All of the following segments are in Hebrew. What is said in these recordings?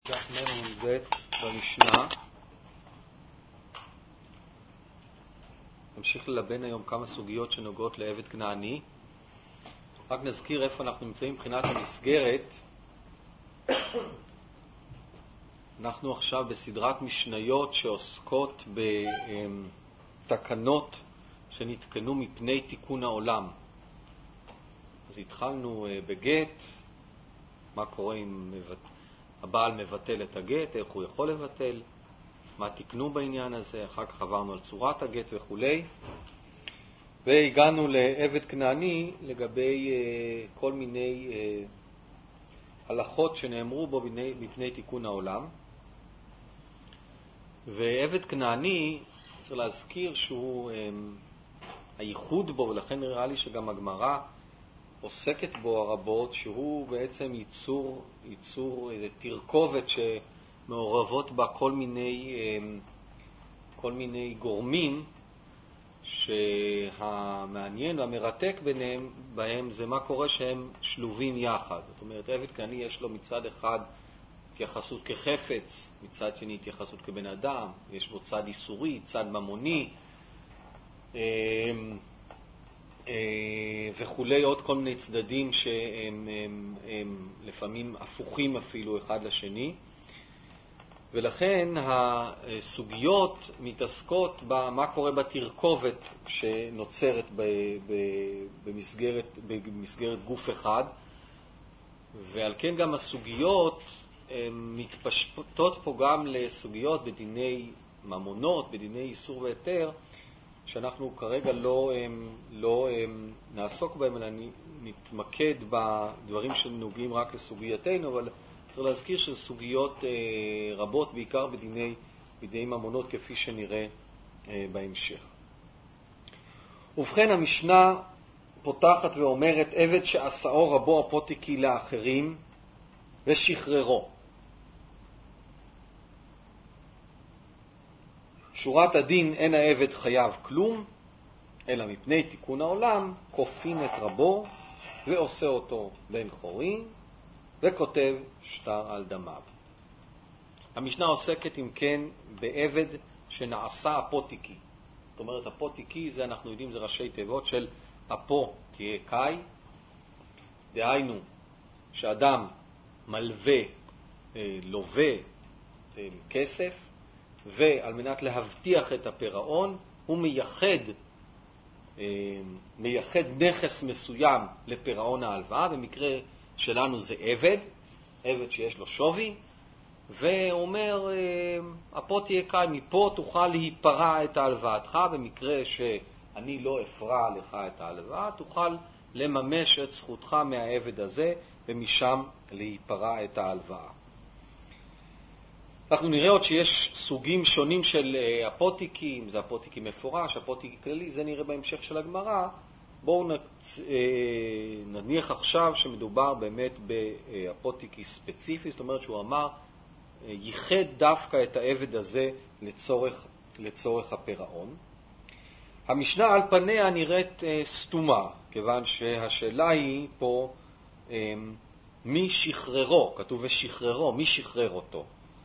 דף מ"ב במשנה. נמשיך ללבן היום כמה סוגיות שנוגעות לעבד כנעני. רק נזכיר איפה אנחנו נמצאים מבחינת המסגרת. אנחנו עכשיו בסדרת משניות שעוסקות בתקנות שנתקנו מפני תיקון העולם. אז התחלנו בגט, מה קורה אם הבעל מבטל את הגט, איך הוא יכול לבטל, מה תקנו בעניין הזה, אחר כך עברנו על צורת הגט וכו'. והגענו לעבד כנעני לגבי כל מיני הלכות שנאמרו בו בפני תיקון העולם. ועבד כנעני, צריך להזכיר שהוא הייחוד בו, ולכן נראה לי שגם הגמרא עוסקת בו הרבות, שהוא בעצם ייצור תרכובת שמעורבות בה כל מיני גורמים, שהמעניין והמרתק בהם זה מה קורה שהם שלובים יחד. זאת אומרת, עבד כנעני יש לו מצד אחד התייחסות כחפץ, מצד שני התייחסות כבן אדם, יש בו צד איסורי, צד ממוני, וכולי, עוד כל מיני צדדים שהם לפעמים הפוכים אפילו אחד לשני. ולכן הסוגיות מתעסקות במה קורה בתרכובת שנוצרת במסגרת גוף אחד, ועל כן גם הסוגיות מתפשטות פה גם לסוגיות בדיני ממונות, בדיני איסור והיתר, שאנחנו כרגע לא נעסוק בהם, אלא נתמקד בדברים שנוגעים רק לסוגייתנו, אבל צריך להזכיר שסוגיות רבות, בעיקר בדיני ממונות, כפי שנראה בהמשך. ובכן, המשנה פותחת ואומרת, עבד שעשאו רבו אפוטיקי לאחרים ושחררו. שורת הדין, אין העבד חייב כלום, אלא מפני תיקון העולם, כופין את רבו ועושה אותו בן חורין, וכותב שטר על דמיו. המשנה עוסקת אם כן בעבד שנעשה אפוטיקי. זאת אומרת, אפוטיקי זה, אנחנו יודעים, זה ראשי תיבות של אפו תהיה קאי. דהיינו שאדם לווה כסף, ועל מנת להבטיח את הפירעון הוא מייחד נכס מסוים לפירעון ההלוואה. במקרה שלנו זה עבד שיש לו שווי, ואומר, אפו תהיה קאי, מפה תוכל להיפרע את ההלוואתך. במקרה שאני לא אפרע לך את ההלוואה, תוכל לממש את זכותך מהעבד הזה, ומשם להיפרע את ההלוואה. אנחנו נראה עוד שיש סוגים שונים של אפוטיקי, אם זה אפוטיקי מפורש, אפוטיקי כללי, זה נראה בהמשך של הגמרא. בואו נניח עכשיו שמדובר באמת באפוטיקי ספציפי, זאת אומרת שהוא אמר, ייחד דווקא את העבד הזה לצורך הפירעון. המשנה על פניה נראית סתומה, כיוון שהשאלה היא פה מי שחררו, כתוב ושחררו, מי שחרר אותו?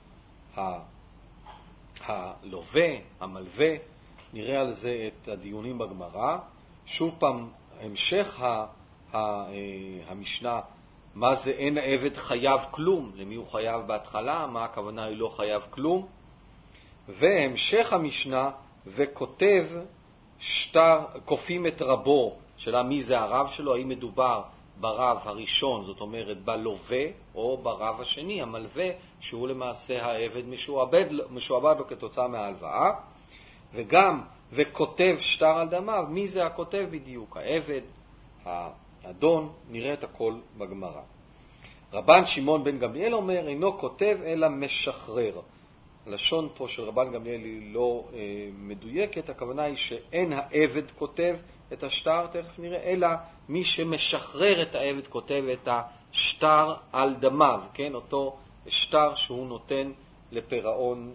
הלווה, המלווה, נראה על זה את הדיונים בגמרא. שוב פעם, המשך המשנה, מה זה אין העבד חייב כלום, למי הוא חייב בהתחלה, מה הכוונה היא לא חייב כלום. והמשך המשנה, וכותב שטר, כופים את רבו, שאלה מי זה הרב שלו, האם מדובר ברב הראשון, זאת אומרת בלווה, או ברב השני, המלווה, שהוא למעשה העבד משועבד לו כתוצאה מההלוואה. וגם וכותב שטר על דמיו, מי זה הכותב בדיוק? העבד, האדון, נראה את הכל בגמרא. רבן שמעון בן גמליאל אומר, אינו כותב אלא משחרר. הלשון פה של רבן גמליאל היא לא מדויקת, הכוונה היא שאין העבד כותב את השטר, תכף נראה, אלא מי שמשחרר את העבד כותב את השטר על דמיו, כן? אותו שטר שהוא נותן לפירעון,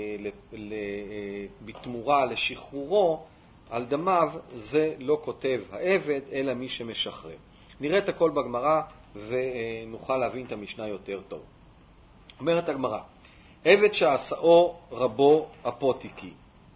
בתמורה לשחרורו על דמיו, זה לא כותב העבד, אלא מי שמשחרר. נראה את הכל בגמרא ונוכל להבין את המשנה יותר טוב. אומרת הגמרא, עבד שעשאו רבו אפוטיקי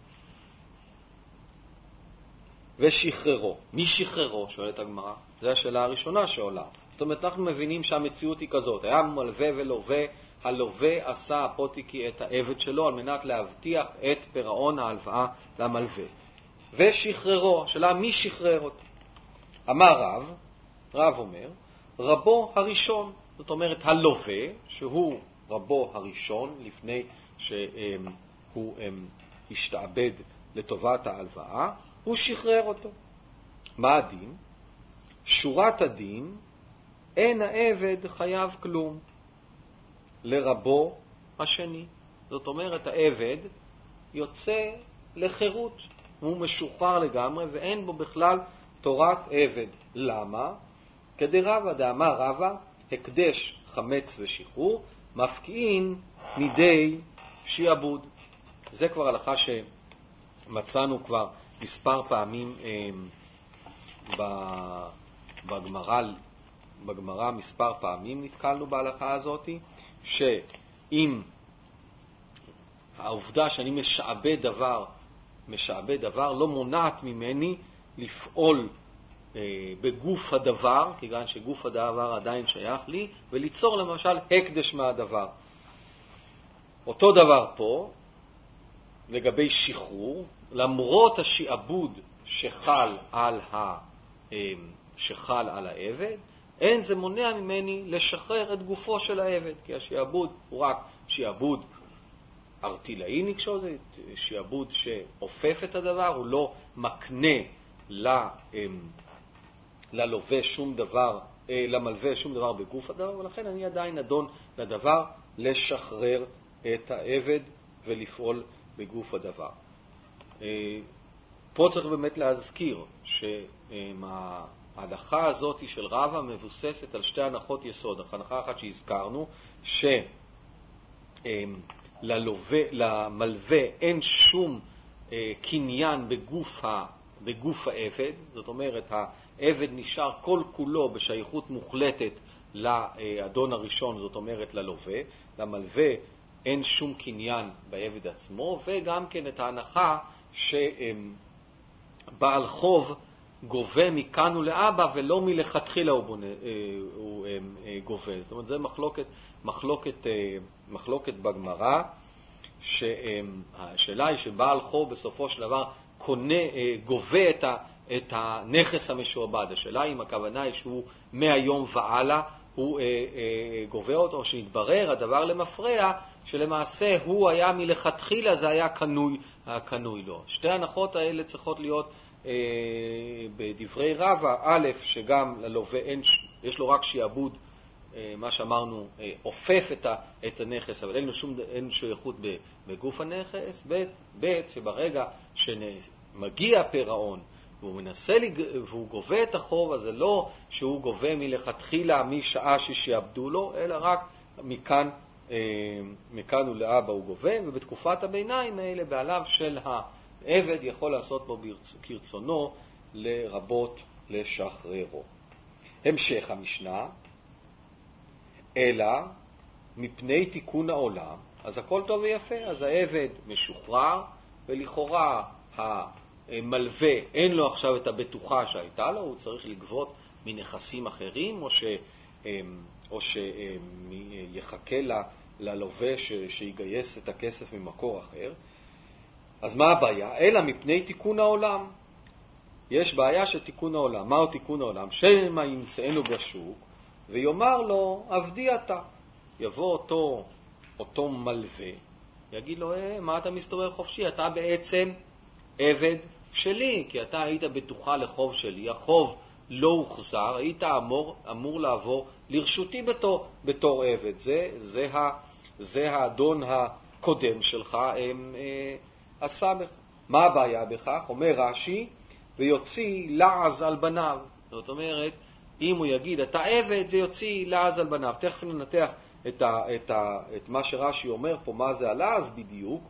ושחררו. מי שחררו? שואלת הגמרא. זו השאלה הראשונה שעולה. זאת אומרת, אנחנו מבינים שהמציאות היא כזאת. היה מלווה ולווה, הלווה עשה אפוטיקי את העבד שלו על מנת להבטיח את פירעון ההלוואה למלווה. ושחררו. השאלה מי שחרר אותו? אמר רב אומר, רבו הראשון. זאת אומרת, הלווה, שהוא רבו הראשון, לפני שהוא השתעבד לטובת ההלוואה, הוא שחרר אותו. מה הדין? שורת הדין, אין העבד חייב כלום לרבו השני. זאת אומרת, העבד יוצא לחירות, הוא משוחרר לגמרי ואין בו בכלל תורת עבד. למה? כדי רבא דאמר רבא, הקדש חמץ ושחרור, מפקיעין מידי שיעבוד. זה כבר הלכה שמצאנו כבר מספר פעמים בגמרא מספר פעמים נתקלנו בהלכה הזאת, שאם העובדה שאני משעבד דבר לא מונעת ממני לפעול בגוף הדבר, כיוון שגוף הדבר עדיין שייך לי, וליצור למשל הקדש מהדבר. אותו דבר פה, לגבי שחרור, למרות השעבוד שחל על העבד, אין זה מונע ממני לשחרר את גופו של העבד, כי השעבוד הוא רק שעבוד ארטילאי נקשור, שעבוד שאופף את הדבר, הוא לא מקנה למלווה שום דבר בגוף הדבר, ולכן אני עדיין נדון לדבר לשחרר את העבד ולפעול בגוף הדבר. פה צריך באמת להזכיר שההלכה הזאת של רבא מבוססת על שתי הנחות יסוד. הנחה אחת שהזכרנו, למלווה אין שום קניין בגוף העבד, זאת אומרת העבד נשאר כל כולו בשייכות מוחלטת לאדון הראשון, זאת אומרת ללווה. למלווה אין שום קניין בעבד עצמו, וגם כן את ההנחה שבעל חוב גובה מכאן ולאבא ולא מלכתחילה הוא גובה. זאת אומרת, זה מחלוקת בגמרא, שהשאלה היא שבעל חוב בסופו של דבר גובה את הנכס המשועבד. השאלה אם הכוונה היא שהוא מהיום והלאה הוא גובה אותו, או שהתברר הדבר למפרע, שלמעשה הוא היה מלכתחילה, זה היה קנוי לו. שתי הנחות האלה צריכות להיות בדברי רבא. א', שגם ללווה יש לו רק שיעבוד, מה שאמרנו, אופף את הנכס, אבל אין שייכות בגוף הנכס. ב', שברגע שמגיע פירעון והוא גובה את החוב, אז זה לא שהוא גובה מלכתחילה משעה ששיעבדו לו, אלא רק מכאן ולאבא הוא גובה, ובתקופת הביניים האלה בעליו של העבד יכול לעשות בו כרצונו, לרבות לשחררו. המשך המשנה, אלא מפני תיקון העולם, אז הכל טוב ויפה, אז העבד משוחרר, ולכאורה המלווה אין לו עכשיו את הבטוחה שהייתה לו, הוא צריך לגבות מנכסים אחרים, או שיחכה ללווה שיגייס את הכסף ממקור אחר. אז מה הבעיה? אלא מפני תיקון העולם. יש בעיה של תיקון העולם. מהו תיקון העולם? שמא ימצאנו בשוק ויאמר לו, עבדי אתה. יבוא אותו מלווה, יגיד לו, מה אתה מסתובב חופשי? אתה בעצם עבד שלי, כי אתה היית בטוחה לחוב שלי, החוב לא הוחזר, היית אמור לעבור לרשותי בתור עבד. זה האדון הקודם שלך עשה בך. מה הבעיה בכך? אומר רש"י, ויוציא לעז על בניו. זאת אומרת, אם הוא יגיד אתה עבד, זה יוציא לעז על בניו. תכף ננתח את מה שרש"י אומר פה, מה זה הלעז בדיוק.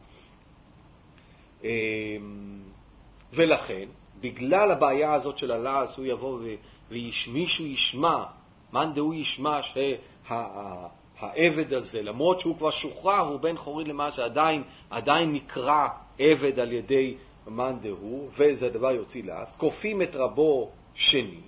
ולכן, בגלל הבעיה הזאת של הלעז, הוא יבוא ומישהו ישמע, מאן דהוא ישמע העבד הזה, למרות שהוא כבר שוחרר, הוא בן חורין למעשה, עדיין נקרא עבד על ידי מאן דהוא, וזה הדבר יוציא לעז, כופים את רבו שני,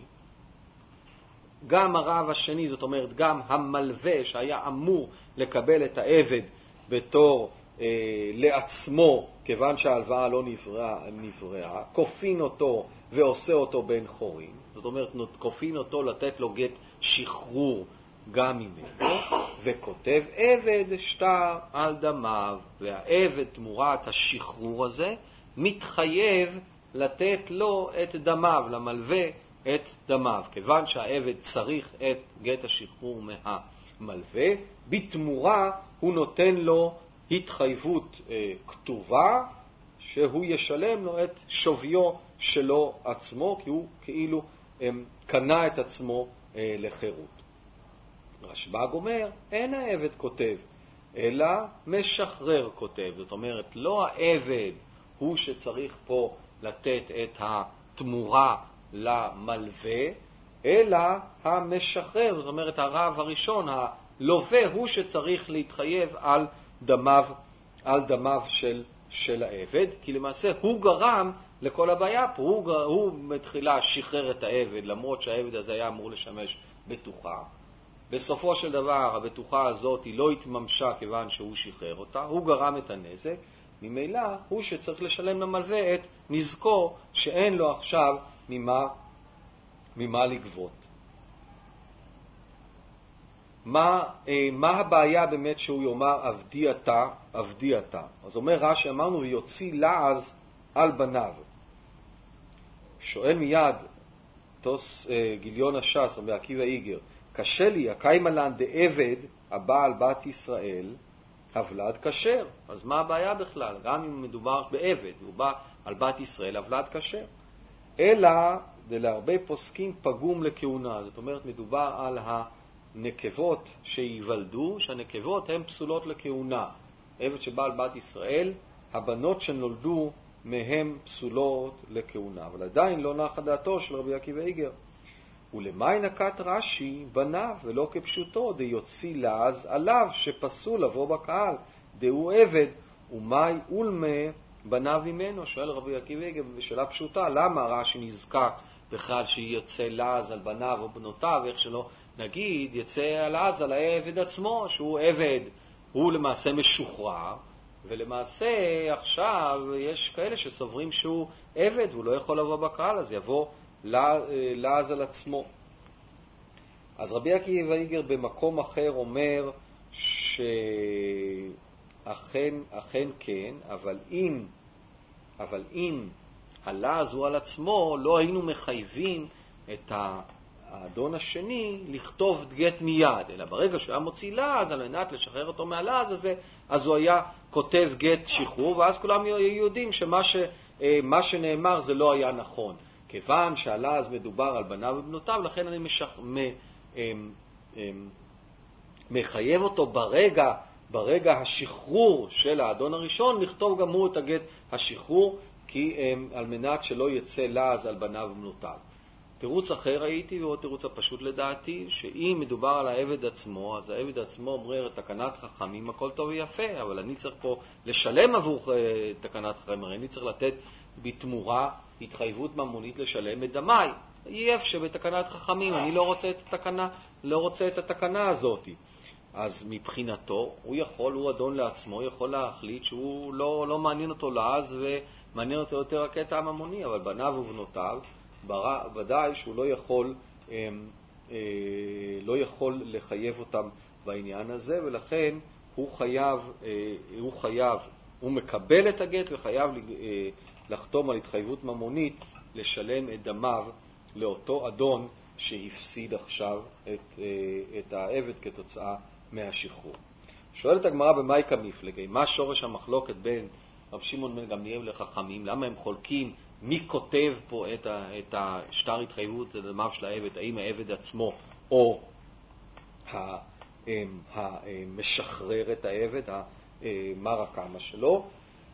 גם הרב השני, זאת אומרת גם המלווה שהיה אמור לקבל את העבד בתור לעצמו, כיוון שההלוואה לא נבראה, כופין אותו ועושה אותו בן חורין, זאת אומרת כופין אותו לתת לו גט שחרור גם ממנו, וכותב עבד שטר על דמיו, והעבד תמורת השחרור הזה מתחייב לתת לו את דמיו, למלווה את דמיו, כיוון שהעבד צריך את גט השחרור מהמלווה, בתמורה הוא נותן לו התחייבות כתובה שהוא ישלם לו את שוויו שלו עצמו, כי הוא כאילו קנה את עצמו לחירות. רשב"ג אומר, אין העבד כותב, אלא משחרר כותב. זאת אומרת, לא העבד הוא שצריך פה לתת את התמורה למלווה, אלא המשחרר, זאת אומרת, הרב הראשון, הלווה, הוא שצריך להתחייב על דמיו של העבד, כי למעשה הוא גרם לכל הבעיה פה, הוא מתחילה שחרר את העבד, למרות שהעבד הזה היה אמור לשמש בטוחה. בסופו של דבר הבטוחה הזאת היא לא התממשה כיוון שהוא שחרר אותה, הוא גרם את הנזק, ממילא הוא שצריך לשלם למלווה את נזקו שאין לו עכשיו ממה לגבות. מה הבעיה באמת שהוא יאמר עבדי אתה? אז אומר רש"י, אמרנו ויוציא לעז על בניו. שואל מיד גיליון הש"ס, רבי עקיבא איגר, קשה לי, הקיימה לן דעבד הבא על בת ישראל, הבלד כשר. אז מה הבעיה בכלל? גם אם מדובר בעבד, הוא בא על בת ישראל, הבלד כשר. אלא להרבה פוסקים פגום לכהונה. זאת אומרת, מדובר על הנקבות שיוולדו, שהנקבות הן פסולות לכהונה. עבד שבא על בת ישראל, הבנות שנולדו מהם פסולות לכהונה. אבל עדיין לא נחה דעתו של רבי עקיבא איגר. ולמי נקט רש"י בניו ולא כפשוטו, דיוציא לעז עליו שפסול לבוא בקהל, דהו עבד, ומי אולמה בניו ממנו? שואל רבי עקיבא איגר בשאלה פשוטה, למה רש"י נזקק בכלל שיוצא לעז על בניו או בנותיו, איך שלא נגיד יצא לעז על העבד עצמו, שהוא עבד, הוא למעשה משוחרר, ולמעשה עכשיו יש כאלה שסוברים שהוא עבד והוא לא יכול לבוא בקהל, אז יבוא לעז על עצמו. אז רבי עקיבא איגר במקום אחר אומר שאכן כן, אבל אם הלעז הוא על עצמו, לא היינו מחייבים את האדון השני לכתוב גט מיד, אלא ברגע שהוא היה מוציא לעז על מנת לשחרר אותו מהלעז הזה, אז הוא היה כותב גט שחרור, ואז כולם יודעים שמה שנאמר זה לא היה נכון. כיוון שהלעז מדובר על בניו ובנותיו, לכן אני מחייב אותו ברגע השחרור של האדון הראשון, לכתוב גם הוא את הגט השחרור, על מנת שלא יצא לעז על בניו ובנותיו. תירוץ אחר הייתי, ועוד תירוץ הפשוט לדעתי, שאם מדובר על העבד עצמו, אז העבד עצמו אומר תקנת חכמים, הכל טוב ויפה, אבל אני צריך פה לשלם עבור תקנת חכמים, אני צריך לתת בתמורה התחייבות ממונית לשלם את דמי. יף שבתקנת חכמים, אני לא רוצה את התקנה הזאת. אז מבחינתו, הוא אדון לעצמו, יכול להחליט שהוא לא מעניין אותו לעז ומעניין אותו יותר הקטע הממוני, אבל בניו ובנותיו, ודאי שהוא לא יכול לחייב אותם בעניין הזה, ולכן הוא מקבל את הגט וחייב לחתום על התחייבות ממונית לשלם את דמיו לאותו אדון שהפסיד עכשיו את העבד כתוצאה מהשחרור. שואלת הגמרא במאי מפלגי, מה שורש המחלוקת בין רב שמעון בן גמליאל לחכמים? למה הם חולקים מי כותב פה את השטר התחייבות לדמיו של העבד? האם העבד עצמו או המשחרר את העבד, המר הקמה שלו?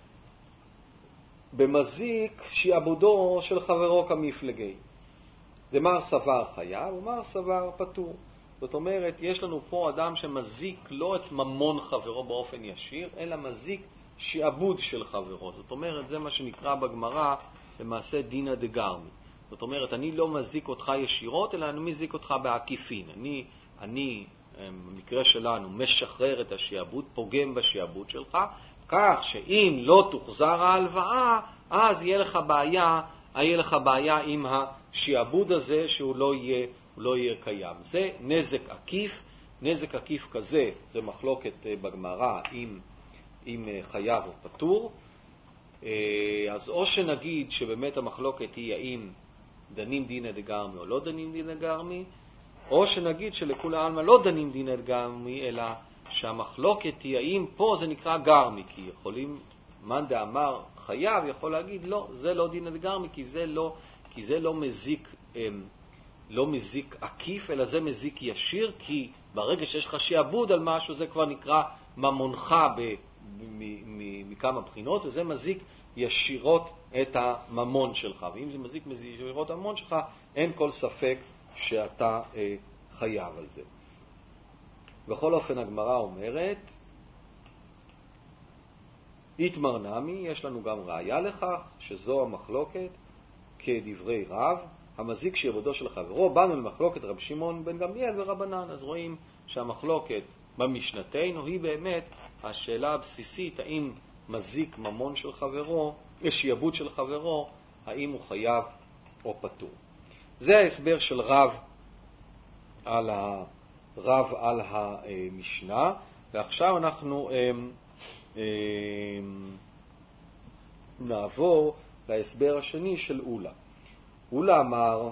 במזיק שיעבודו של חברו כמפלגי. דמר סבר חייב ומר סבר פטור. זאת אומרת, יש לנו פה אדם שמזיק לא את ממון חברו באופן ישיר, אלא מזיק שעבוד של חברו. זאת אומרת, זה מה שנקרא בגמרא למעשה דינא דגרמי. זאת אומרת, אני לא מזיק אותך ישירות, אלא אני מזיק אותך בעקיפין. אני במקרה שלנו, משחרר את השעבוד, פוגם בשעבוד שלך, כך שאם לא תוחזר ההלוואה, אז יהיה לך בעיה עם השעבוד הזה שהוא לא יהיה קיים. זה נזק עקיף. נזק עקיף כזה, זה מחלוקת בגמרא אם חייב או פטור. אז או שנגיד שבאמת המחלוקת היא האם דנים דינא דגרמי או לא דנים דינא דגרמי, או שנגיד שלכולי עלמא לא דנים דינא דגרמי, אלא שהמחלוקת היא האם פה זה נקרא גרמי, כי יכולים, מאן דאמר חייב יכול להגיד לא, זה לא דינא דגרמי, כי זה לא מזיק עקיף, אלא זה מזיק ישיר, כי ברגע שיש לך שעבוד על משהו, זה כבר נקרא ממונך מכמה בחינות, וזה מזיק ישירות את הממון שלך. ואם זה מזיק ישירות הממון שלך, אין כל ספק שאתה חייב על זה. בכל אופן, הגמרא אומרת, איתמר נמי, יש לנו גם ראיה לכך, שזו המחלוקת כדברי רב, המזיק שעבודו של חברו. באנו למחלוקת רב שמעון בן גמליאל ורבנן. אז רואים שהמחלוקת במשנתנו היא באמת השאלה הבסיסית, האם מזיק ממון של חברו, שעבוד של חברו, האם הוא חייב או פטור. זה ההסבר של רב על המשנה. ועכשיו אנחנו נעבור להסבר השני של אולה. אולה אמר,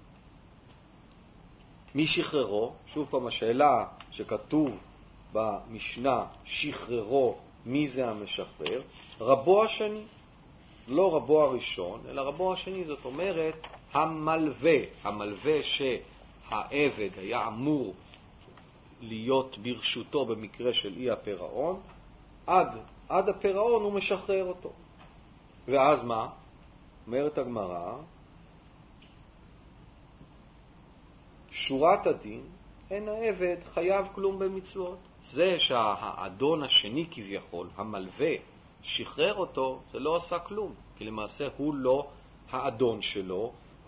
מי שחררו? שוב פעם השאלה שכתוב במשנה, שחררו, מי זה המשחרר? רבו השני, לא רבו הראשון, אלא רבו השני. זאת אומרת, המלווה שהעבד היה אמור להיות ברשותו במקרה של אי הפירעון, עד הפירעון הוא משחרר אותו. ואז מה? אומרת הגמרא, שורת הדין, אין העבד חייב כלום במצוות. זה שהאדון השני כביכול, המלווה, שחרר אותו, זה לא עשה כלום, כי למעשה הוא לא האדון שלו,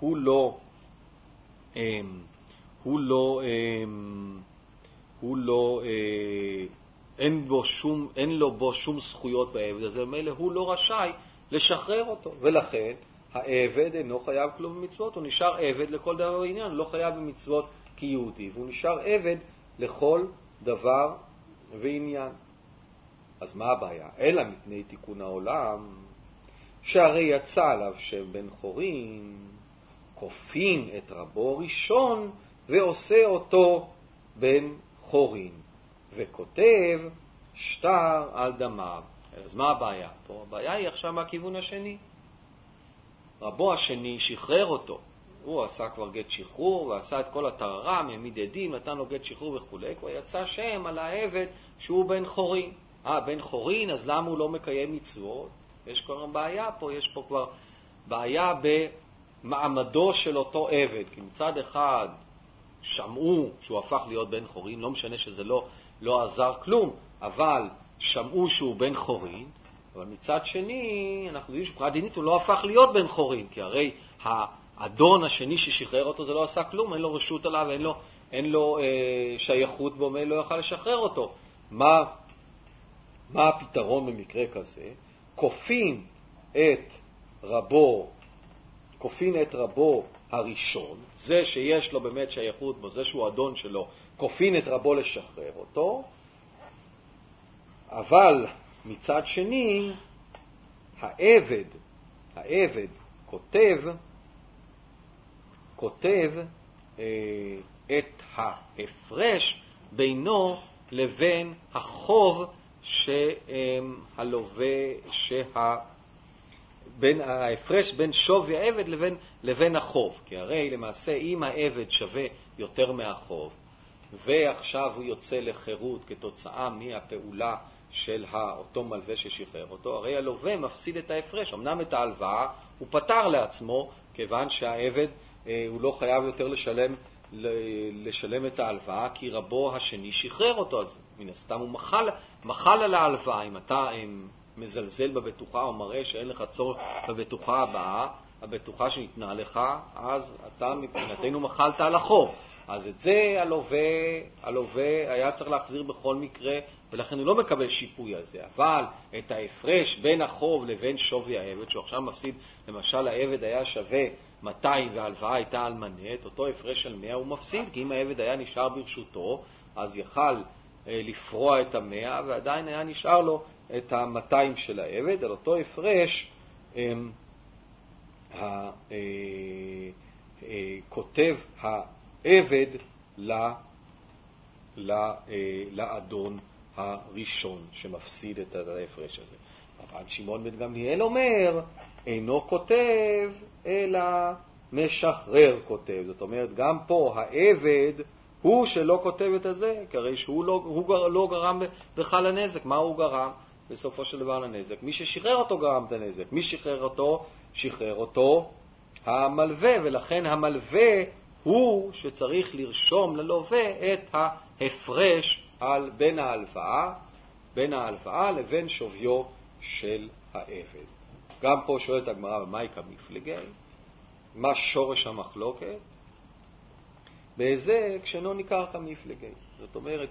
אין לו בו שום זכויות בעבד הזה, ומילא הוא לא רשאי לשחרר אותו, ולכן העבד אינו חייב כלום במצוות, הוא נשאר עבד לכל דבר ועניין, הוא לא חייב במצוות כיהודי, והוא נשאר עבד לכל דבר ועניין. אז מה הבעיה? אלא מפני תיקון העולם, שהרי יצא עליו שם בן חורין, כופין את רבו ראשון ועושה אותו בן חורין, וכותב שטר על דמיו. אז מה הבעיה פה? הבעיה היא עכשיו מהכיוון השני. רבו השני שחרר אותו. הוא עשה כבר גט שחרור, ועשה את כל הטררם, העמיד עדים, נתן לו גט שחרור וכו'. כבר יצא שם על העבד שהוא בן חורין. בן חורין, אז למה הוא לא מקיים מצוות? יש כבר בעיה פה, יש פה כבר בעיה במעמדו של אותו עבד. כי מצד אחד שמעו שהוא הפך להיות בן חורין, לא משנה שזה לא עזר כלום, אבל שמעו שהוא בן חורין, אבל מצד שני, אנחנו יודעים שבחינה דינית הוא לא הפך להיות בן חורין, כי הרי האדון השני ששחרר אותו זה לא עשה כלום, אין לו רשות עליו, אין לו שייכות בו, לא יוכל לשחרר אותו. מה הפתרון במקרה כזה? כופין את רבו הראשון, זה שיש לו באמת שייכות בו, זה שהוא אדון שלו, כופין את רבו לשחרר אותו, אבל מצד שני, העבד כותב את ההפרש בינו לבין החוב ההפרש בין שווי העבד לבין החוב. כי הרי למעשה אם העבד שווה יותר מהחוב, ועכשיו הוא יוצא לחירות כתוצאה מהפעולה של אותו מלווה ששחרר אותו, הרי הלווה מפסיד את ההפרש. אמנם את ההלוואה הוא פטר לעצמו, כיוון שהעבד הוא לא חייב יותר לשלם לשלם את ההלוואה, כי רבו השני שחרר אותו, אז מן הסתם הוא מחל על ההלוואה. אם אתה מזלזל בבטוחה או מראה שאין לך צורך בבטוחה הבאה, הבטוחה שניתנה לך, אז אתה מבחינתנו מחלת על החוב. אז את זה הלווה היה צריך להחזיר בכל מקרה, ולכן הוא לא מקבל שיפוי על זה. אבל את ההפרש בין החוב לבין שווי העבד, שהוא עכשיו מפסיד, למשל העבד היה שווה 200 וההלוואה הייתה על מנת, אותו הפרש על 100 הוא מפסיד, כי אם העבד היה נשאר ברשותו, אז יכל לפרוע את 100 ועדיין היה נשאר לו את 200 של העבד. על אותו הפרש כותב העבד לאדון הראשון שמפסיד את ההפרש הזה. רבן שמעון בן גמליאל אומר, אינו כותב אלא משחרר כותב. זאת אומרת, גם פה העבד הוא שלא כותב את זה, כי הרי שהוא לא גרם בכלל לנזק. מה הוא גרם בסופו של דבר לנזק? מי ששחרר אותו גרם את הנזק. מי שחרר אותו? שחרר אותו המלווה, ולכן המלווה הוא שצריך לרשום ללווה את ההפרש בין ההלוואה לבין שוויו של העבד. גם פה שואלת הגמרא, מהי כמפלגי? מה שורש המחלוקת? בהיזק שאינו ניכר כמפלגי. זאת אומרת,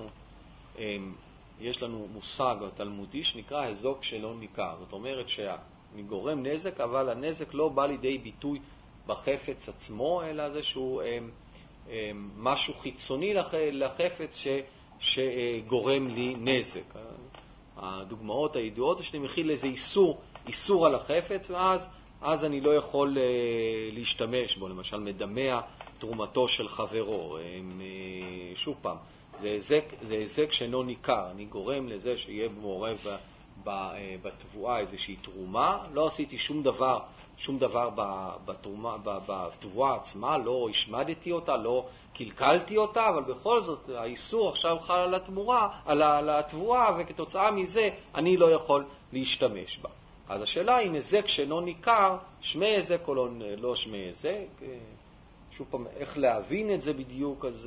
יש לנו מושג תלמודי שנקרא היזק שאינו ניכר. זאת אומרת שאני גורם נזק, אבל הנזק לא בא לידי ביטוי בחפץ עצמו, אלא זה שהוא משהו חיצוני לחפץ שגורם לי נזק. הדוגמאות הידועות שאני מכיל איזה איסור על החפץ, ואז אני לא יכול להשתמש בו, למשל מדמע תרומתו של חברו. שוב פעם, זה היזק שאינו ניכר, אני גורם לזה שיהיה מעורב בתבואה איזושהי תרומה, לא עשיתי שום דבר בתבואה עצמה, לא השמדתי אותה, לא קלקלתי אותה, אבל בכל זאת האיסור עכשיו חל על התבואה, וכתוצאה מזה אני לא יכול להשתמש בה. אז השאלה היא, נזק שאינו ניכר, שמי היזק או לא שמי היזק? שוב פעם, איך להבין את זה בדיוק? אז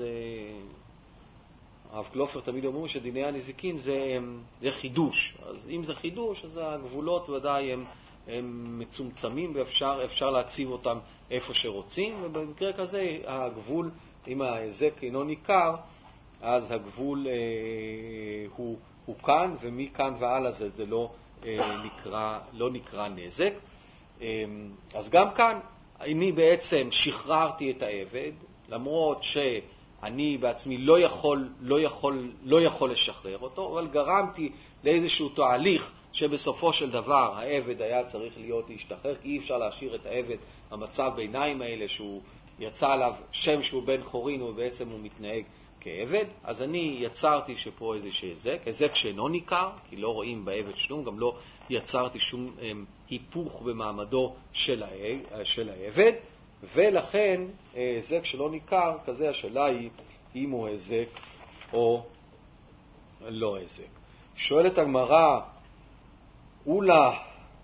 הרב קלופר תמיד אומרים שדיני הנזיקין זה חידוש. אז אם זה חידוש, אז הגבולות ודאי הם מצומצמים ואפשר להציב אותם איפה שרוצים, ובמקרה כזה הגבול, אם ההיזק אינו ניכר, אז הגבול הוא כאן, ומכאן והלאה זה לא נקרא נזק. אז גם כאן אני בעצם שחררתי את העבד, למרות שאני בעצמי לא יכול לשחרר אותו, אבל גרמתי לאיזשהו תהליך שבסופו של דבר העבד היה צריך להשתחרר, כי אי אפשר להשאיר את העבד במצב ביניים האלה שהוא יצא עליו שם שהוא בן חורין ובעצם הוא מתנהג כעבד. אז אני יצרתי שפה איזשהו היזק שאינו ניכר, כי לא רואים בעבד שלום, גם לא יצרתי שום היפוך במעמדו של העבד, ולכן היזק שלא ניכר, כזה השאלה היא אם הוא היזק או לא היזק. שואלת הגמרא, אולה,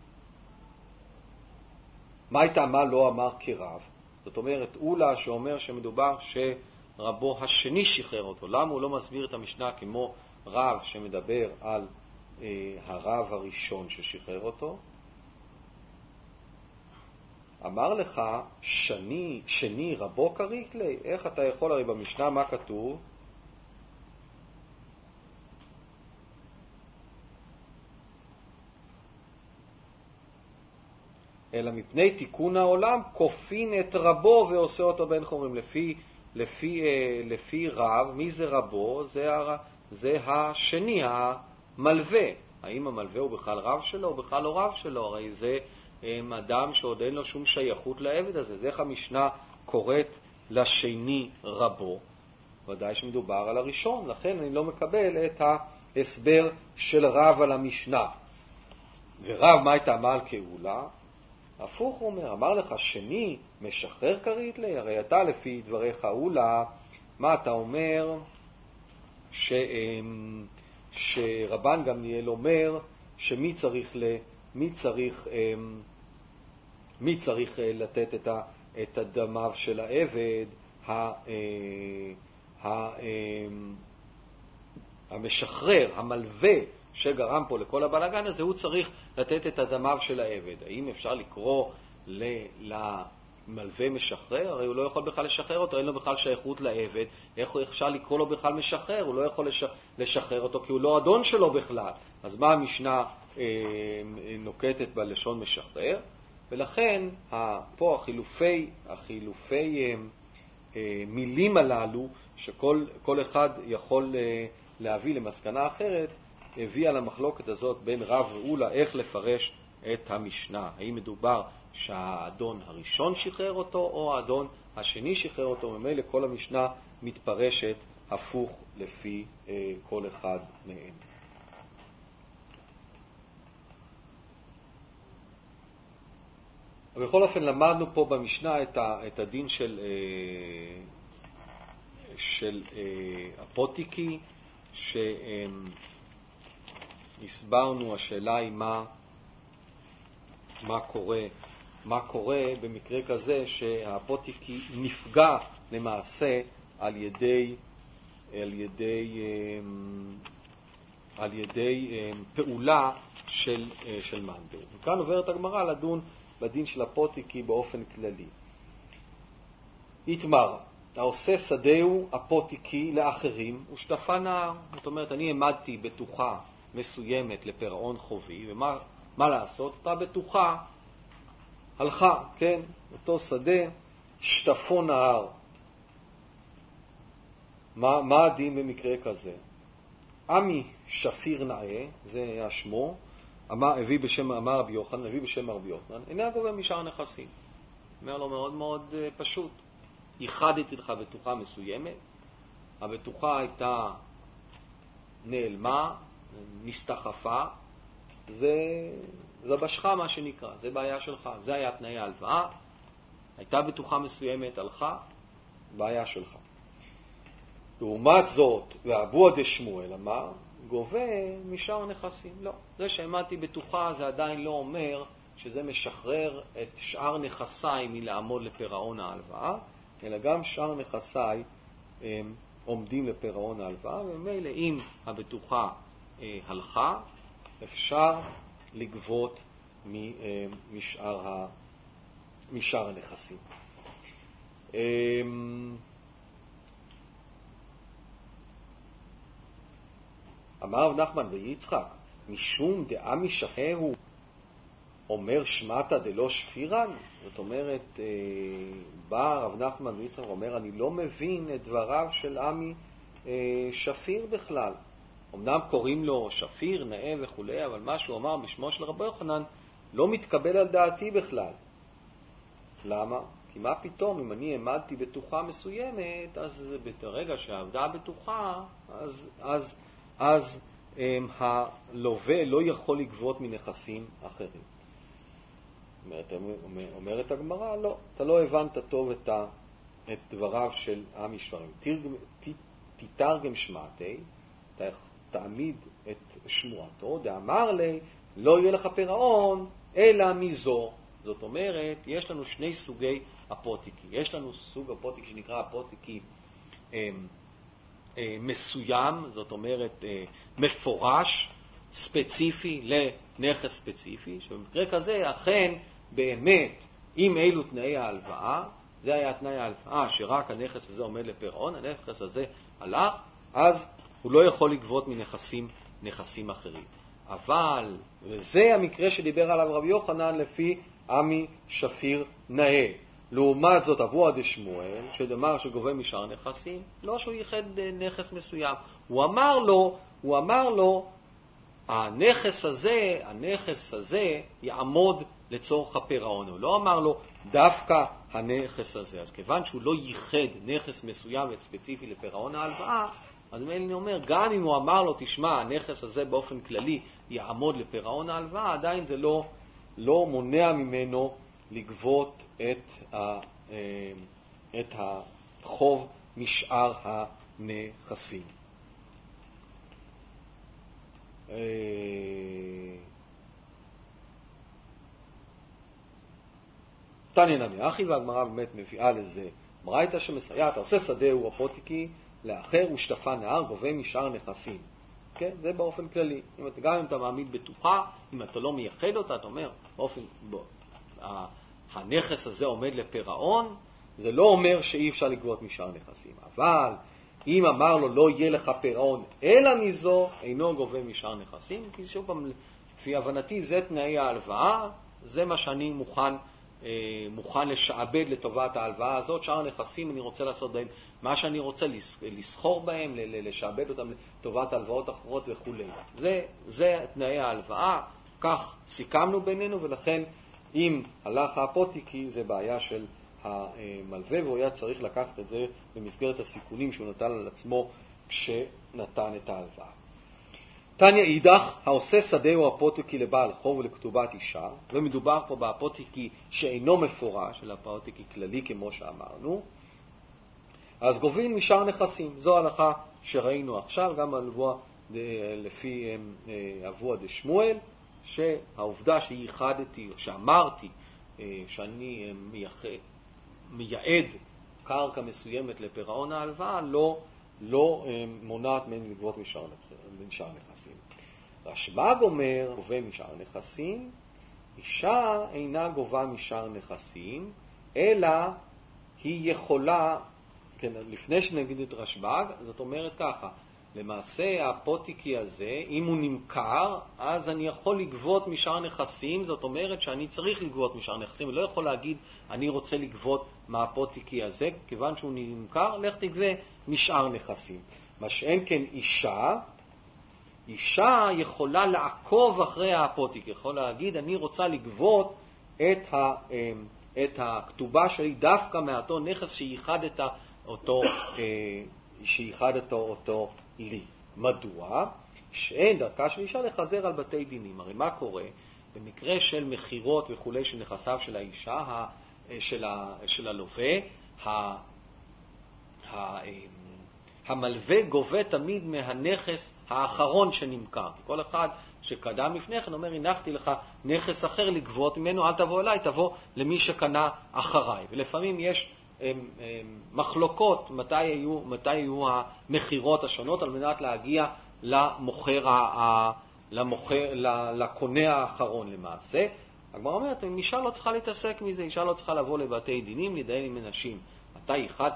מה הייתה מה לא אמר כרב? זאת אומרת, אולה שאומר שמדובר שרבו השני שחרר אותו. למה הוא לא מסביר את המשנה כמו רב שמדבר על הרב הראשון ששחרר אותו? אמר לך, שני רבו קרית לי. איך אתה יכול? הרי במשנה מה כתוב? אלא מפני תיקון העולם כופין את רבו ועושה אותו בן חורין. לפי רב, מי זה רבו? זה השני, המלווה. האם המלווה הוא בכלל רב שלו או בכלל לא רב שלו? הרי זה אדם שעוד אין לו שום שייכות לעבד הזה. זה איך המשנה קוראת לשני רבו. ודאי שמדובר על הראשון, לכן אני לא מקבל את ההסבר של רב על המשנה. ורב מה הייתה עמל כאולה? הפוך הוא אומר, אמר לך שני משחרר קרית לי? הרי אתה לפי דבריך אולה, מה אתה אומר? שרבן גמליאל אומר שמי צריך לתת את דמיו של העבד? המשחרר, המלווה שגרם פה לכל הבלגן הזה, הוא צריך לתת את דמיו של העבד. האם אפשר לקרוא למלווה משחרר? הרי הוא לא יכול בכלל לשחרר אותו, אין לו בכלל שייכות לעבד. איך אפשר לקרוא לו בכלל משחרר? הוא לא יכול לשחרר אותו כי הוא לא אדון שלו בכלל. אז מה המשנה נוקטת בלשון משחרר? ולכן פה החילופי מילים הללו, שכל אחד יכול להביא למסקנה אחרת, הביאה למחלוקת הזאת בין רב ואולה איך לפרש את המשנה. האם מדובר שהאדון הראשון שחרר אותו או האדון השני שחרר אותו? ממילא כל המשנה מתפרשת הפוך לפי כל אחד מהם. בכל אופן למדנו פה במשנה את הדין של אפוטיקי, שהסברנו. השאלה היא מה קורה במקרה כזה שהאפוטיקי נפגע למעשה על ידי פעולה של מאן דהוא. וכאן עוברת הגמרא לדון בדין של אפוטיקי באופן כללי. יתמר, העושה שדהו אפוטיקי לאחרים ושטפה נהר. זאת אומרת, אני העמדתי בטוחה מסוימת לפירעון חובי, ומה לעשות? אותה בטוחה הלכה, כן? אותו שדה, שטפו נהר. מה הדין במקרה כזה? עמי שפיר נאה, זה היה שמו, אמר רבי יוחנן, הביא בשם רבי יוחנן, אינה גובה משאר הנכסים. אומר לו מאוד מאוד פשוט. ייחדתי לך בטוחה מסוימת, הבטוחה הייתה נעלמה, נסתחפה, זה בשך מה שנקרא, זה בעיה שלך, זה היה תנאי ההלוואה, הייתה בטוחה מסוימת, הלכה, בעיה שלך. לעומת זאת, ואבוה דשמואל אמר, גובה משאר נכסים. לא, זה שהעמדתי בטוחה זה עדיין לא אומר שזה משחרר את שאר נכסיי מלעמוד לפירעון ההלוואה, אלא גם שאר נכסיי עומדים לפירעון ההלוואה, וממילא אם הבטוחה הלכה, אפשר לגבות משאר הנכסים. אמר רב נחמן ויצחק, משום דעמי שחרר הוא אומר שמטה דלא שפירן. זאת אומרת, בא רב נחמן ויצחק אומר, אני לא מבין את דבריו של עמי שפיר בכלל. אמנם קוראים לו שפיר, נאה וכו', אבל מה שהוא אמר בשמו של רבי יוחנן לא מתקבל על דעתי בכלל. למה? כי מה פתאום, אם אני העמדתי בטוחה מסוימת, אז ברגע שעבדה בטוחה, אז הלווה לא יכול לגבות מנכסים אחרים. אומרת הגמרא, לא, אתה לא הבנת טוב את דבריו של עמי שפרים. תתרגם שמעתי, תעמיד את שמועתו, דאמר לי, לא יהיה לך פירעון, אלא מזו. זאת אומרת, יש לנו שני סוגי אפוטיקי. יש לנו סוג אפוטיקי שנקרא אפוטיקי מסוים, זאת אומרת מפורש, ספציפי לנכס ספציפי, שבמקרה כזה אכן באמת, אם אילו תנאי ההלוואה, זה היה תנאי ההלוואה שרק הנכס הזה עומד לפירעון, הנכס הזה הלך, אז הוא לא יכול לגבות מנכסים אחרים. אבל, וזה המקרה שדיבר עליו רבי יוחנן לפי עמי שפיר נאה. לעומת זאת, אבוה דשמואל, שדמר שגובה משאר נכסים, לא שהוא ייחד נכס מסוים. הוא אמר לו, הנכס הזה יעמוד לצורך הפירעון. הוא לא אמר לו דווקא הנכס הזה. אז כיוון שהוא לא ייחד נכס מסוים וספציפי לפירעון ההלוואה, אז אני אומר, גם אם הוא אמר לו, תשמע, הנכס הזה באופן כללי יעמוד לפירעון ההלוואה, עדיין זה לא מונע ממנו לגבות את החוב משאר הנכסים. תניא נמי אחי, והגמרא באמת מביאה לזה ברייתא שמסייעת, עושה שדה הוא אפוטיקי, לאחר הוא שטפה נהר, גובה משאר נכסים. כן? זה באופן כללי. גם אם אתה מעמיד בטוחה, אם אתה לא מייחד אותה, אתה אומר, הנכס הזה עומד לפירעון, זה לא אומר שאי אפשר לגבות משאר נכסים. אבל אם אמר לו לא יהיה לך פירעון אלא מזו, אינו גובה משאר נכסים, כי שוב פעם, לפי הבנתי, זה תנאי ההלוואה, זה מה שאני מוכן לשעבד לטובת ההלוואה הזאת. שאר הנכסים אני רוצה לעשות בהם מה שאני רוצה, לסחור בהם, לשעבד אותם לטובת הלוואות אחרות וכו'. זה תנאי ההלוואה, כך סיכמנו בינינו, ולכן אם הלך האפוטיקי זה בעיה של המלווה, והוא היה צריך לקחת את זה במסגרת הסיכונים שהוא נטל על עצמו כשנתן את ההלוואה. תניא אידך, העושה שדה הוא אפוטיקי לבעל חוב ולכתובת אישה, ומדובר פה באפוטיקי שאינו מפורש, אלא אפוטיקי כללי כמו שאמרנו, אז גובים משאר נכסים. זו הלכה שראינו עכשיו, גם לפי אבוה דשמואל, שהעובדה שייחדתי, או שאמרתי שאני מייעד קרקע מסוימת לפירעון ההלוואה, לא מונעת ממני לגבות משאר נכסים. רשב"ג אומר, גובה משאר נכסים, אישה אינה גובה משאר נכסים, אלא היא יכולה, כן, לפני שנגיד את רשב"ג, זאת אומרת ככה, למעשה האפוטיקי הזה, אם הוא נמכר, אז אני יכול לגבות משאר נכסים, זאת אומרת שאני צריך לגבות משאר נכסים, אני לא יכול להגיד אני רוצה לגבות מהאפוטיקי הזה, כיוון שהוא נמכר, לך תגבה משאר נכסים. מה שאין כן אישה יכולה לעקוב אחרי האפוטיקי, יכולה להגיד אני רוצה לגבות את הכתובה שלי דווקא מאותו נכס שייחדת אותו לי. מדוע? שאין דרכה של אישה לחזר על בתי דינים. הרי מה קורה? במקרה של מחירות וכו' של נכסיו של האישה, של הלווה, המלווה גובה תמיד מהנכס האחרון שנמכר. כל אחד שקדם לפני כן אומר, הנחתי לך נכס אחר לגבות ממנו, אל תבוא אליי, תבוא למי שקנה אחריי. ולפעמים יש מחלוקות מתי יהיו המחירות השונות על מנת להגיע לקונה האחרון למעשה. הגמרא אומרת, אישה לא צריכה להתעסק מזה, אישה לא צריכה לבוא לבתי דינים, להתדיין עם אנשים. אתה ייחדת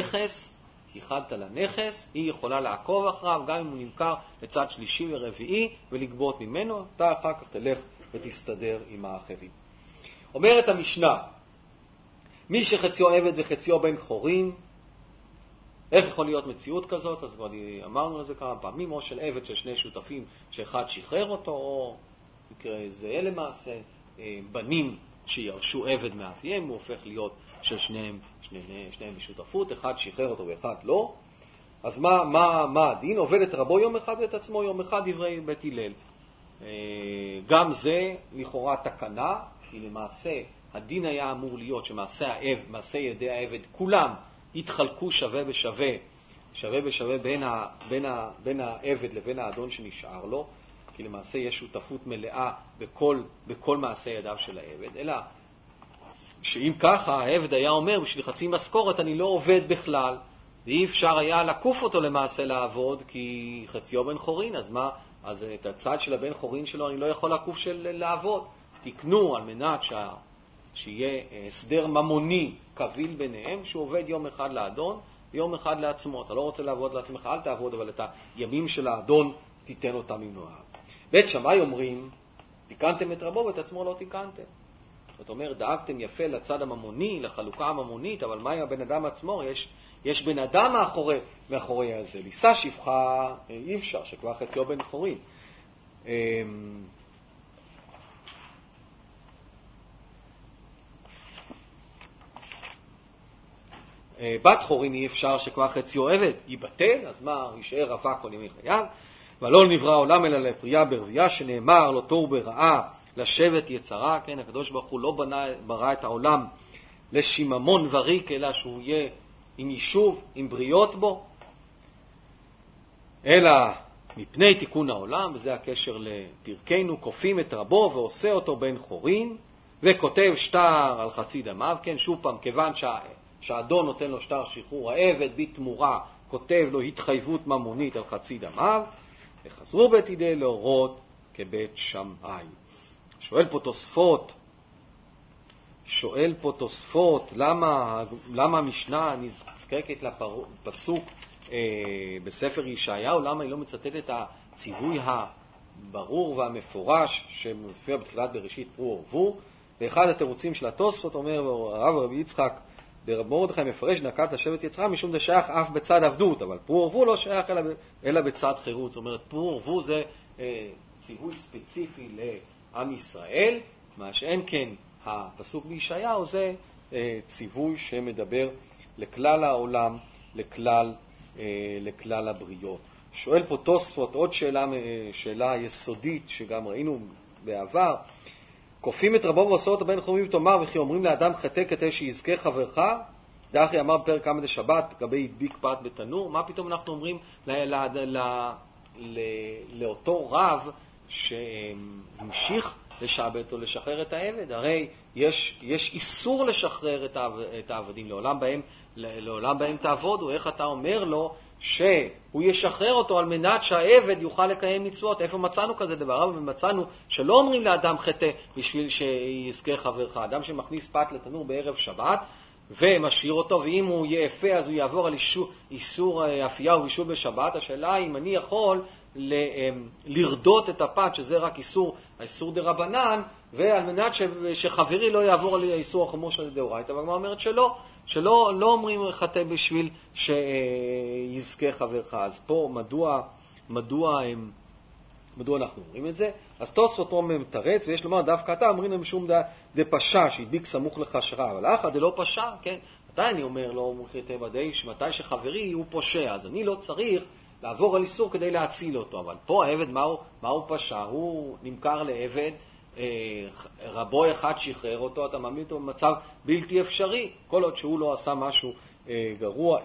לנכס, היא יכולה לעקוב אחריו, גם אם הוא נמכר לצד שלישי ורביעי, ולגבות ממנו, אתה אחר כך תלך ותסתדר עם האחרים. אומרת המשנה, מי שחציו עבד וחציו בן חורין, איך יכול להיות מציאות כזאת? אז כבר אמרנו לזה כמה פעמים, או של עבד של שני שותפים שאחד שחרר אותו, או מקרה זהה למעשה, בנים שירשו עבד מאביהם, הוא הופך להיות של שניהם בשותפות, אחד שחרר אותו ואחד לא. אז מה הדין? עובד את רבו יום אחד ואת עצמו יום אחד, דברי בית הלל. גם זה לכאורה תקנה, כי למעשה הדין היה אמור להיות שמעשה ידי העבד כולם יתחלקו שווה בשווה בין העבד לבין האדון שנשאר לו, כי למעשה יש שותפות מלאה בכל מעשה ידיו של העבד. אלא שאם ככה העבד היה אומר, בשביל חצי משכורת אני לא עובד בכלל, ואי אפשר היה לקוף אותו למעשה לעבוד, כי חציו בן חורין, אז מה? אז את הצד של הבן חורין שלו אני לא יכול לקוף לעבוד. תקנו על מנת שיהיה הסדר ממוני קביל ביניהם, שהוא עובד יום אחד לאדון ויום אחד לעצמו. אתה לא רוצה לעבוד לעצמך, אל תעבוד, אבל את הימים של האדון תיתן אותם עם נועה. בית שמאי אומרים, תיקנתם את רבו ואת עצמו לא תיקנתם. זאת אומרת, דאגתם יפה לצד הממוני, לחלוקה הממונית, אבל מה עם הבן אדם עצמו? יש בן אדם מאחורי הזה. לישא שפחה אי אפשר, שכבר חציו בן חורין. בת חורין אי אפשר שכבר חציו עבד, ייבטל, אז מה, יישאר רווק כל ימי חייו. ולא נברא עולם אלא לפריה ברבייה, שנאמר לא תוהו ברעה לשבת יצרה. כן, הקדוש ברוך הוא לא ברא את העולם לשיממון וריק, אלא שהוא יהיה עם יישוב, עם בריות בו, אלא מפני תיקון העולם, וזה הקשר לפרקנו, כופים את רבו ועושה אותו בן חורין, וכותב שטר על חצי דמיו. כן, שוב פעם, כיוון שהאדון נותן לו שטר שחרור, העבד בתמורה כותב לו התחייבות ממונית על חצי דמיו, וחזרו בית הלל להורות כבית שמאי. שואל פה תוספות, למה המשנה נזקקת לפסוק בספר ישעיהו, למה היא לא מצטטת את הציווי הברור והמפורש שמופיע בתחילת בראשית פרו ורבו? ואחד התירוצים של התוספות אומר הרב רבי יצחק ברב מרדכי מפרש נקט לשבט יצחק משום זה שייך אף בצד עבדות, אבל פרו ורבו לא שייך אלא בצד חירות. זאת אומרת, פרו ורבו זה ציווי ספציפי לעם ישראל, מה שאין כן הפסוק בישעיהו זה ציווי שמדבר לכלל העולם, לכלל הבריות. שואל פה תוספות עוד שאלה יסודית שגם ראינו בעבר, כופים את רבו ועושות הבן חומים ותאמר וכי אומרים לאדם חטא כדי שיזכה חברך, דאחי אמר בפרק כמה דשבת לגבי הדביק פת בתנור, מה פתאום אנחנו אומרים לאותו רב שהמשיך לשבת או לשחרר את העבד? הרי יש איסור לשחרר את העבדים, לעולם בהם תעבודו. איך אתה אומר לו שהוא ישחרר אותו על מנת שהעבד יוכל לקיים מצוות? איפה מצאנו כזה דבר? אבל מצאנו שלא אומרים לאדם חטא בשביל שיזכה חברך. אדם שמכניס פת לתנור בערב שבת ומשאיר אותו, ואם הוא יהיה יפה אז הוא יעבור על איסור אפייה ובישול בשבת. השאלה אם אני יכול לרדות את הפת, שזה רק האיסור דרבנן, ועל מנת שחברי לא יעבור על האיסור החמור של דאורייתא. והגמרא אומרת שלא אומרים חטא בשביל שיזכה חברך. אז פה מדוע אנחנו אומרים את זה? אז תוספות מתרץ, ויש לומר דווקא אתה אומרים להם משום דפשע שהדביק סמוך לחשרה, אבל אחא דלא פשע, כן? מתי אני אומר לו מומחית בדיש? מתי שחברי הוא פושע, אז אני לא צריך לעבור על איסור כדי להציל אותו. אבל פה העבד, מה הוא פשע? הוא נמכר לעבד, רבו אחד שחרר אותו, אתה מעמיד אותו במצב בלתי אפשרי. כל עוד שהוא לא עשה משהו גרוע,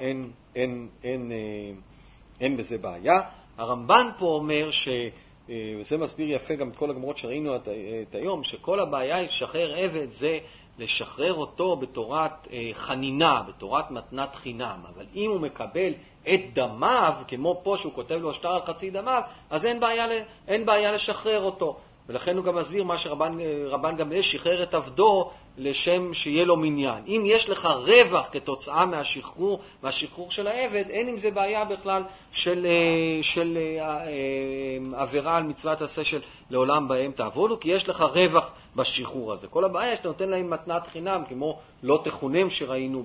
אין בזה בעיה. הרמב"ן פה אומר וזה מסביר יפה גם כל הגמרות שראינו את היום, שכל הבעיה היא לשחרר עבד זה לשחרר אותו בתורת חנינה, בתורת מתנת חינם. אבל אם הוא מקבל את דמיו, כמו פה שהוא כותב לו שטר על חצי דמיו, אז אין בעיה לשחרר אותו. ולכן הוא גם מסביר מה שרבן גמליאל שחרר את עבדו לשם שיהיה לו מניין. אם יש לך רווח כתוצאה מהשחרור של העבד, אין עם זה בעיה בכלל של עבירה על מצוות עשה של לעולם בהם תעבודו, כי יש לך רווח בשחרור הזה. כל הבעיה שאתה נותן להם מתנת חינם, כמו לא תכונם שראינו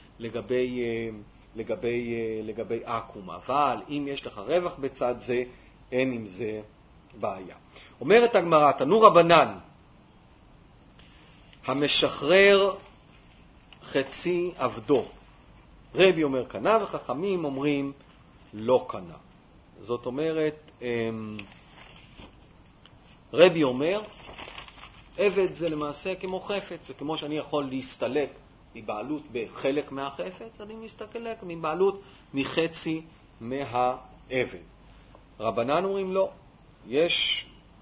לגבי עקום. אבל אם יש לך רווח בצד זה, אין עם זה בעיה. אומרת הגמרא, תנו רבנן, המשחרר חצי עבדו. רבי אומר קנה וחכמים אומרים לא קנה. זאת אומרת, רבי אומר, עבד זה למעשה כמו חפץ, זה כמו שאני יכול להסתלק מבעלות בחלק מהחפץ, אני מסתלק מבעלות מחצי מהעבד. רבנן אומרים לא. יש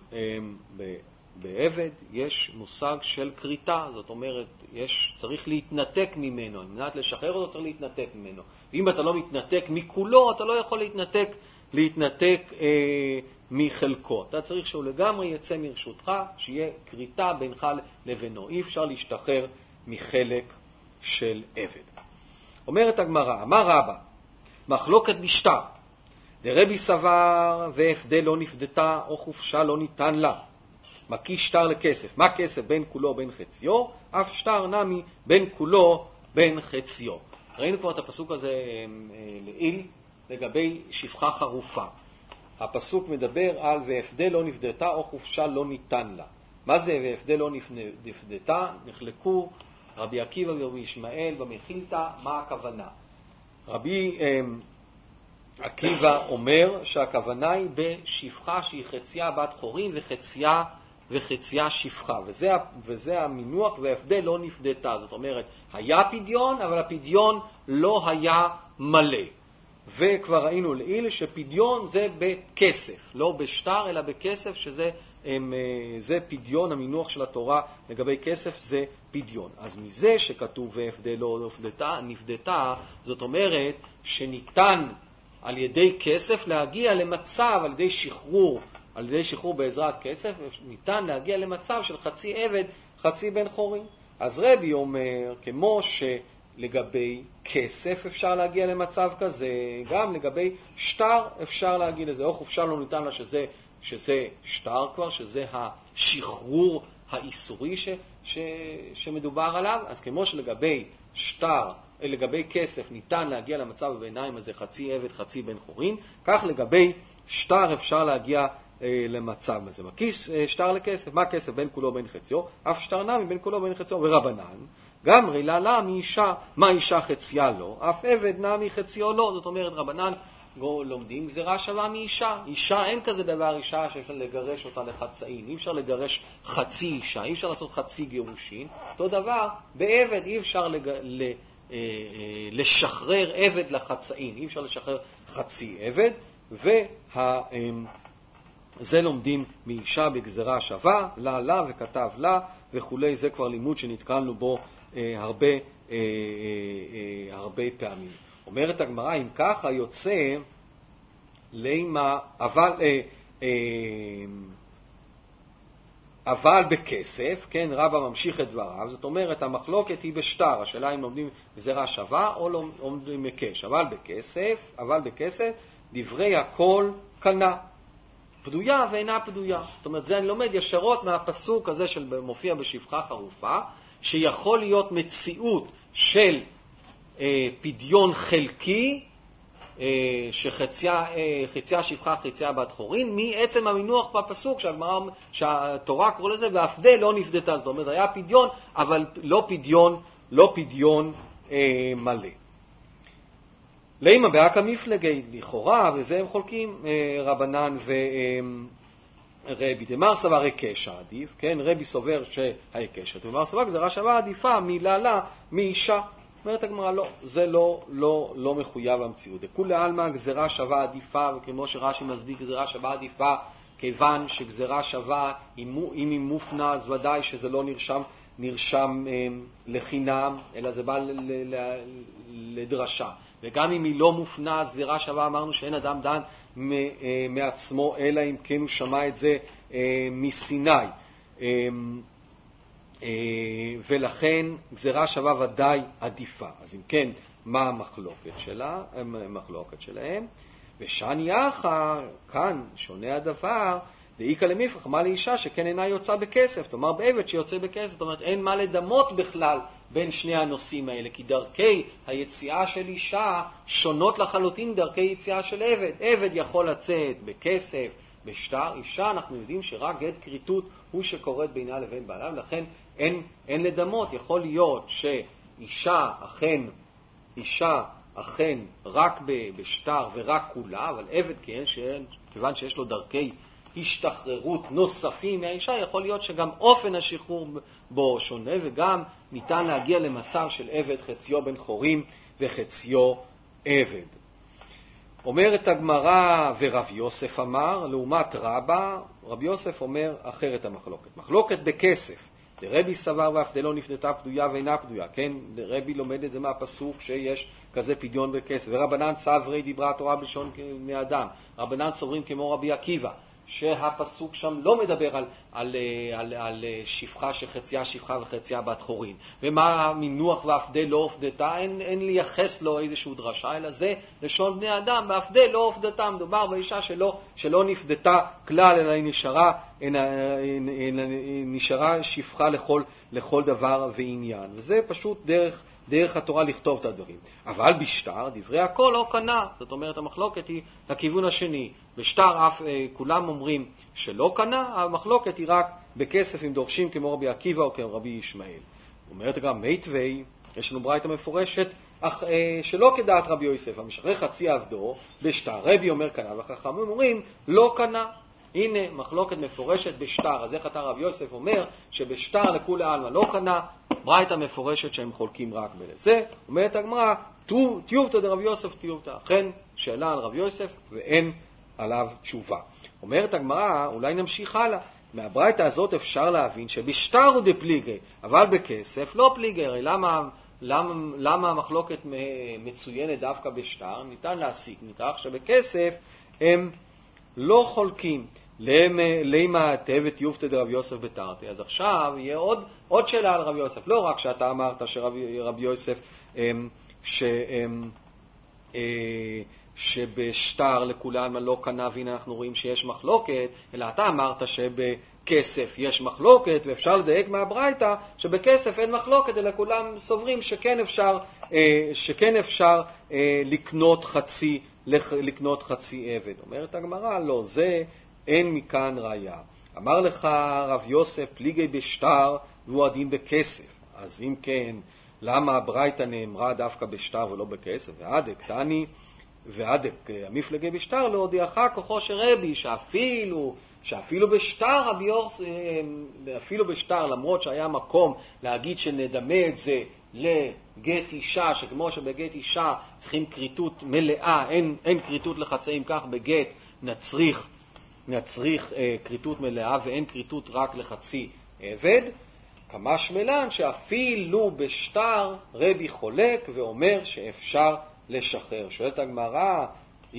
בעבד יש מושג של קריטה, זאת אומרת צריך להתנתק ממנו, על מנת לשחרר אותו צריך להתנתק ממנו. ואם אתה לא מתנתק מכולו, אתה לא יכול להתנתק מחלקו. אתה צריך שהוא לגמרי יצא מרשותך, שיהיה קריטה בינך לבינו. אי אפשר להשתחרר מחלק של עבד. אומרת הגמרא, אמר רבא, מחלוקת בשטר. דרבי סבר והפדה לא נפדתה או חופשה לא ניתן לה. מקיא שטר לכסף. מה כסף? בין כולו בין חציו, אף שטר נמי בין כולו בין חציו. ראינו כבר את הפסוק הזה לעיל לגבי שפחה חרופה. הפסוק מדבר על והפדה לא נפדתה או חופשה לא ניתן לה. מה זה והפדה לא נפדתה? נחלקו רבי עקיבא ורבי ישמעאל במחילתא, מה הכוונה? רבי עקיבא אומר שהכוונה היא בשפחה שהיא חציה בת חורין וחציה שפחה, וזה המינוח וההפדל לא נפדתה. זאת אומרת, היה פדיון, אבל הפדיון לא היה מלא. וכבר ראינו לעיל שפדיון זה בכסף, לא בשטר אלא בכסף, שזה זה פדיון, המינוח של התורה לגבי כסף זה פדיון. אז מזה שכתוב והפדלו נפדתה, זאת אומרת שניתן על ידי כסף להגיע למצב, על ידי שחרור בעזרת כסף, ניתן להגיע למצב של חצי עבד, חצי בן חורין. אז רבי אומר, כמו שלגבי כסף אפשר להגיע למצב כזה, גם לגבי שטר אפשר להגיע לזה. או חופשה לא ניתן לה שזה שטר כבר, שזה השחרור האיסורי שמדובר עליו. אז כמו שלגבי שטר, לגבי כסף ניתן להגיע למצב הביניים הזה חצי עבד, חצי בן חורין, כך לגבי שטר אפשר להגיע למצב הזה. שטר לכסף, מה כסף בין כולו בין חציו? אף שטר נמי בין כולו בין חציו. ורבנן, גם רילה לה מאישה, מה אישה חציה לו, אף עבד נמי חציו לו. זאת אומרת, רבנן לומדים גזירה שווה מאישה. אישה, אין כזה דבר אישה שאפשר לגרש אותה לחצאין. אי אפשר לגרש חצי אישה, אי אפשר לעשות חצי גירושין. אותו דבר, בעבד אי אפשר לשחרר עבד לחצאין, אי אפשר לשחרר חצי עבד, זה לומדים מאישה בגזרה שווה, לה וכתב לה וכולי. זה כבר לימוד שנתקלנו בו הרבה פעמים. אומרת הגמרא, אם ככה יוצא לימה, אבל בכסף, כן, רבא ממשיך את דבריו, זאת אומרת, המחלוקת היא בשטר, השאלה אם לומדים גזרה שווה או לומדים מקש. אבל בכסף, דברי הכל קנה. פדויה ואינה פדויה. זאת אומרת, זה אני לומד ישרות מהפסוק הזה שמופיע בשפחה חרופה, שיכול להיות מציאות של פדיון חלקי, שחציה שפחה, חציה בת חורין, מעצם המינוח בפסוק שהתורה קורא לזה, והפדה לא נפדתה. זאת אומרת, היה פדיון, אבל לא פדיון מלא. לימה באקא מפלגי, לכאורה, וזה הם חולקים רבנן ורבי. דמר סבר היקש עדיף, כן, רבי סובר שהיקש עדיף, דמר סבר גזרה שווה עדיפה מלעלה מאישה. אומרת הגמרא, לא, זה לא מחויב המציאות. כולי עלמא גזרה שווה עדיפה, וכמו שרש"י מסביר, גזרה שווה עדיפה, כיוון שגזרה שווה, אם היא מופנה, אז ודאי שזה לא נרשם לחינם, אלא זה בא לדרשה. וגם אם היא לא מופנה, אז גזירה שווה, אמרנו שאין אדם דן מעצמו, אלא אם כן הוא שמע את זה מסיני. ולכן גזירה שווה ודאי עדיפה. אז אם כן, מה המחלוקת שלהם? ושני אחר, כאן שונה הדבר, דאיקא למפרח, מה לאישה שכן אינה יוצא בכסף, תאמר בעבד שיוצא בכסף. זאת אומרת, אין מה לדמות בכלל בין שני הנושאים האלה, כי דרכי היציאה של אישה שונות לחלוטין דרכי יציאה של עבד. עבד יכול לצאת בכסף, בשטר. אישה, אנחנו יודעים שרק גט כריתות הוא שקוראת בינה לבין בעלה, לכן אין לדמות. יכול להיות שאישה אכן רק בשטר ורק כולה, אבל עבד כיוון שיש לו דרכי השתחררות נוספים מהאישה, יכול להיות שגם אופן השחרור בו שונה, וגם ניתן להגיע למצב של עבד חציו בן חורים וחציו עבד. אומרת הגמרא, ורב יוסף אמר, לעומת רבא, רב יוסף אומר אחרת המחלוקת. מחלוקת בכסף. רבי סבר והפדה לא נפדתה פדויה ואינה פדויה. כן, רבי לומד את זה מהפסוק שיש כזה פדיון בכסף. ורבנן סברי דיברה התורה בלשון בני אדם. רבנן סוברים כמו רבי עקיבא, שהפסוק שם לא מדבר על שפחה שחציה שפחה וחציה בת חורין. ומה המינוח והפדה לא הופדתה, אין לייחס לו איזשהו דרשה, אלא זה לשון בני אדם, והפדה לא הופדתה, מדובר באישה שלא נפדתה כלל, אלא היא נשארה שפחה לכל דבר ועניין. וזה פשוט דרך התורה לכתוב את הדברים. אבל בשטר, דברי הכל לא קנה. זאת אומרת, המחלוקת היא לכיוון השני. בשטר כולם אומרים שלא קנה, המחלוקת היא רק בכסף אם דורשים כמו רבי עקיבא או כמו רבי ישמעאל. אומרת גם מיתווי, יש לנו ברייתא מפורשת, שלא כדעת רבי יוסף, המשחרר חצי עבדו בשטר. רבי אומר קנה, והחכמים אומרים לא קנה. הנה מחלוקת מפורשת בשטר. אז איך אתה רבי יוסף אומר שבשטר לכולי עלמא לא קנה, ברייתא מפורשת שהם חולקים רק בזה. אומרת הגמרא, תיובתא דרבי יוסף תיובתא. אכן שאלה על רבי יוסף ואין עליו תשובה. אומרת הגמרא, אולי נמשיך הלאה. מהברייתא הזאת אפשר להבין שבשטר הוא דפליגי, אבל בכסף לא פליגי. הרי למה המחלוקת מצוינת דווקא בשטר? ניתן להסיק מכך שבכסף הם לא חולקים. למה תאבת יופתא דרב יוסף בתרתי. אז עכשיו יהיה עוד שאלה על רב יוסף. לא רק שאתה אמרת שרב יוסף שבשטר לכולם לא קנה, והנה אנחנו רואים שיש מחלוקת, אלא אתה אמרת שבכסף יש מחלוקת, ואפשר לדייק מהברייתא שבכסף אין מחלוקת, אלא כולם סוברים שכן אפשר לקנות חצי עבד. אומרת הגמרא, לא, זה אין מכאן ראיה. אמר לך רב יוסף פליגי בשטר והוא הדין בכסף. אז אם כן, למה הברייתא נאמרה דווקא בשטר ולא בכסף? ועדק תני ועדק המפלגי בשטר להודיעך כוחו שרבי, שאפילו בשטר אפילו בשטר, למרות שהיה מקום להגיד שנדמה את זה לגט אישה, שכמו שבגט אישה צריכים קריטות מלאה, אין קריטות לחצאים, כך בגט נצריך קריטות מלאה ואין קריטות רק לחצי עבד. כמה שמלן שאפילו בשטר רבי חולק ואומר שאפשר לשחרר. שואלת הגמרא,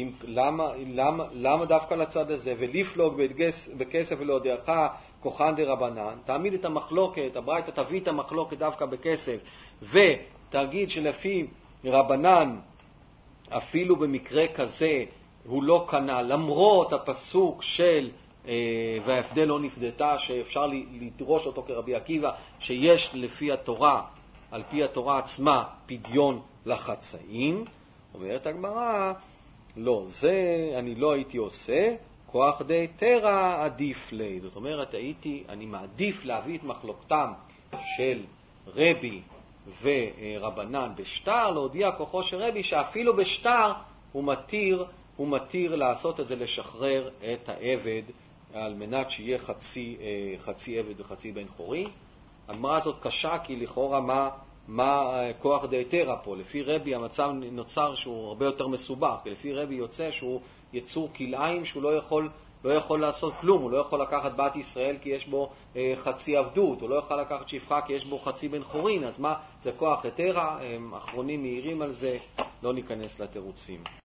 למה דווקא לצד הזה? ולפלוג בכסף ולהודיעך כוחן דרבנן. תעמיד את המחלוקת, הברייתא תביא את המחלוקת דווקא בכסף, ותגיד שלפי רבנן אפילו במקרה כזה הוא לא קנה, למרות הפסוק של וההפדל לא נפדתה, שאפשר לדרוש אותו כרבי עקיבא, שיש לפי התורה, על פי התורה עצמה, פדיון לחצאים. אומרת הגמרא, לא, זה אני לא הייתי עושה, כוח די תרא עדיף לי. זאת אומרת, אני מעדיף להביא את מחלוקתם של רבי ורבנן בשטר, להודיע כוחו של רבי שאפילו בשטר הוא מתיר לעשות את זה, לשחרר את העבד, על מנת שיהיה חצי עבד וחצי בן חורי. הגמרא הזאת קשה, כי לכאורה מה כוח די תרא פה? לפי רבי המצב נוצר שהוא הרבה יותר מסובך, כי לפי רבי יוצא שהוא יצור כלאיים, שהוא לא יכול לעשות כלום, הוא לא יכול לקחת בת ישראל כי יש בו חצי עבדות, הוא לא יכול לקחת שפחה כי יש בו חצי בן חורין. אז מה זה כוח תרא? אחרונים מהירים על זה, לא ניכנס לתירוצים.